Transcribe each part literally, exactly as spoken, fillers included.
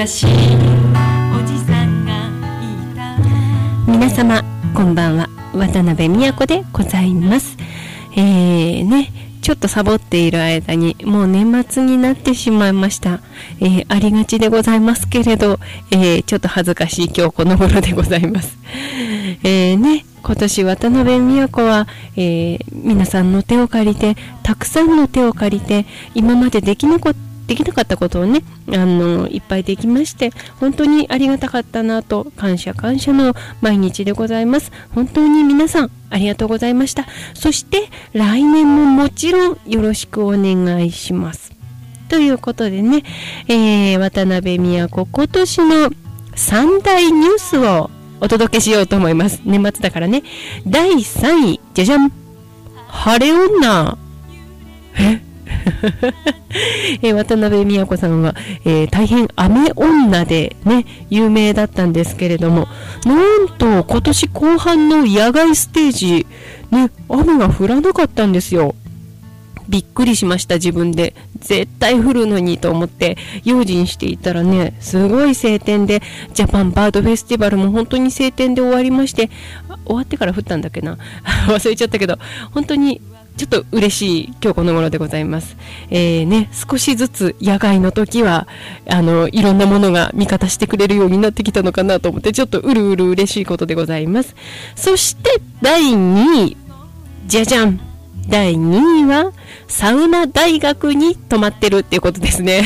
かしいおじさんがいた。皆様こんばんは、渡辺美子でございます。えーねちょっとサボっている間にもう年末になってしまいました。えー、ありがちでございますけれど、えー、ちょっと恥ずかしい今日この頃でございます。えーね今年渡辺美子は、えー、皆さんの手を借りて、たくさんの手を借りて、今までできなこできなかったことをね、あのいっぱいできまして、本当にありがたかったなと、感謝感謝の毎日でございます。本当に皆さんありがとうございました。そして来年ももちろんよろしくお願いします。ということでね、えー、渡辺美子今年の三大ニュースをお届けしようと思います。年末だからね。だいさんい、じゃじゃん、晴れ女。ええ渡辺美子さんは、えー、大変雨女でね有名だったんですけれども、なんと今年後半の野外ステージね、雨が降らなかったんですよ。びっくりしました。自分で絶対降るのにと思って用心していたらね、すごい晴天で、ジャパンバードフェスティバルも本当に晴天で終わりまして、終わってから降ったんだっけな忘れちゃったけど、本当にちょっと嬉しい今日この頃でございます。えーね、少しずつ野外の時はあのいろんなものが味方してくれるようになってきたのかなと思って、ちょっとうるうる嬉しいことでございます。そしてだいにい、じゃじゃん、だいにいはサウナ大学に泊まってるっていうことですね。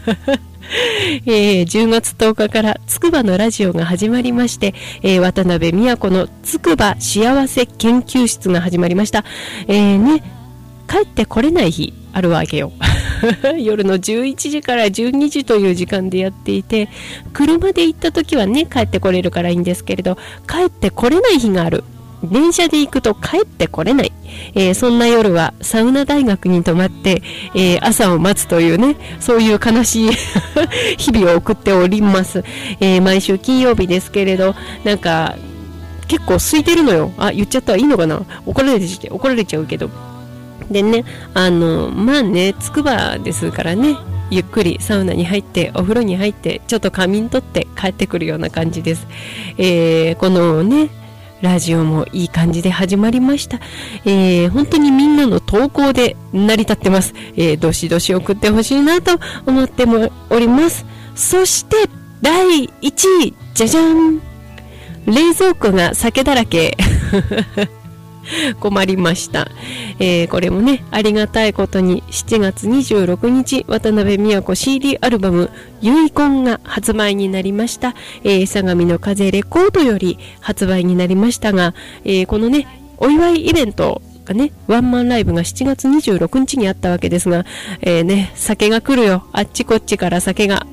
えー、じゅうがつとおかからつくばのラジオが始まりまして、えー、渡辺美子のつくば幸せ研究室が始まりました。えーね、帰ってこれない日あるわけよ。夜のじゅういちじからじゅうにじという時間でやっていて、車で行った時はね帰ってこれるからいいんですけれど、帰ってこれない日がある。電車で行くと帰ってこれない、えー、そんな夜はサウナ大学に泊まって、えー、朝を待つというね、そういう悲しい日々を送っております。えー、毎週金曜日ですけれど、なんか結構空いてるのよ。あ、言っちゃったらいいのかな、怒られて怒られちゃうけど。でね、あのまあね、つくばですからね、ゆっくりサウナに入ってお風呂に入ってちょっと仮眠取って帰ってくるような感じです。えー、このねラジオもいい感じで始まりました。えー、本当にみんなの投稿で成り立ってます。えー、どしどし送ってほしいなと思ってもおります。そしてだいいちい、じゃじゃん、冷蔵庫が酒だらけ。困りました。えー、これもねありがたいことにしちがつにじゅうろくにち渡辺美子 シーディー アルバム遺言が発売になりました。えー、相模の風レコードより発売になりましたが、えー、このねお祝いイベントがね、ワンマンライブがしちがつにじゅうろくにちにあったわけですが、えー、ね酒が来るよ、あっちこっちから酒が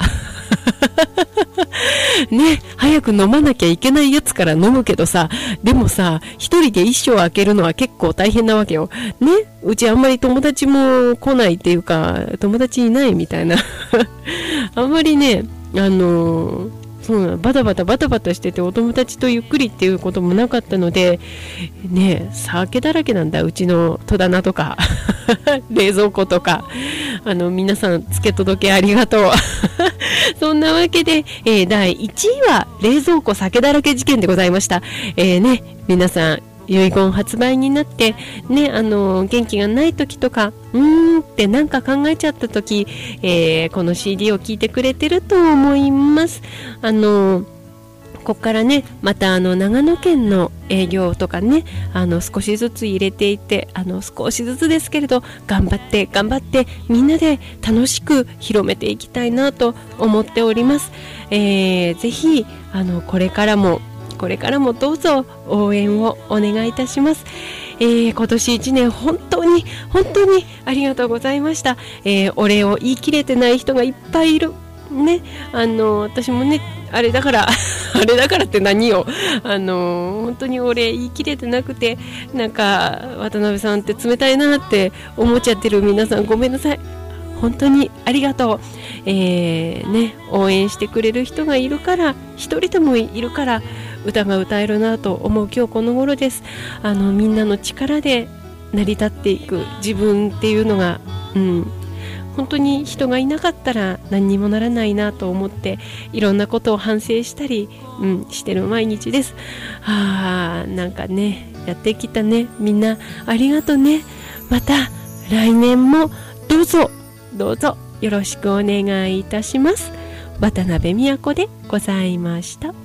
ね、早く飲まなきゃいけないやつから飲むけどさ、でもさ一人で一生開けるのは結構大変なわけよね。うちあんまり友達も来ないっていうか、友達いないみたいなあんまりね、あのーそうなバタバタバタバタしてて、お友達とゆっくりっていうこともなかったのでね、酒だらけなんだ、うちの戸棚とか冷蔵庫とか。あの皆さん付け届けありがとう。そんなわけで、えー、だいいちいは冷蔵庫酒だらけ事件でございました。えー、ね皆さん遺言発売になってね、あの元気がない時とか、うーんってなんか考えちゃった時、えー、この シーディー を聞いてくれてると思います。あのここからねまたあの長野県の営業とかね、あの少しずつ入れていて、あの少しずつですけれど頑張って頑張ってみんなで楽しく広めていきたいなと思っております。えー、ぜひあのこれからもこれからもどうぞ応援をお願いいたします。えー、今年いちねん本当に本当にありがとうございました。えー、お礼を言い切れてない人がいっぱいいるね。あの私もねあれだからあれだからって何よ、あの本当にお礼言い切れてなくて、なんか渡辺さんって冷たいなって思っちゃってる皆さんごめんなさい。本当にありがとう。えーね、応援してくれる人がいるから、一人でもいるから歌が歌えるなと思う今日この頃です。あのみんなの力で成り立っていく自分っていうのが、うん、 本当に人がいなかったら何にもならないなと思っていろんなことを反省したり、うん、してる毎日です。あーなんかねやってきたね。みんなありがとね。また来年もどうぞどうぞよろしくお願いいたします。渡辺美也子でございました。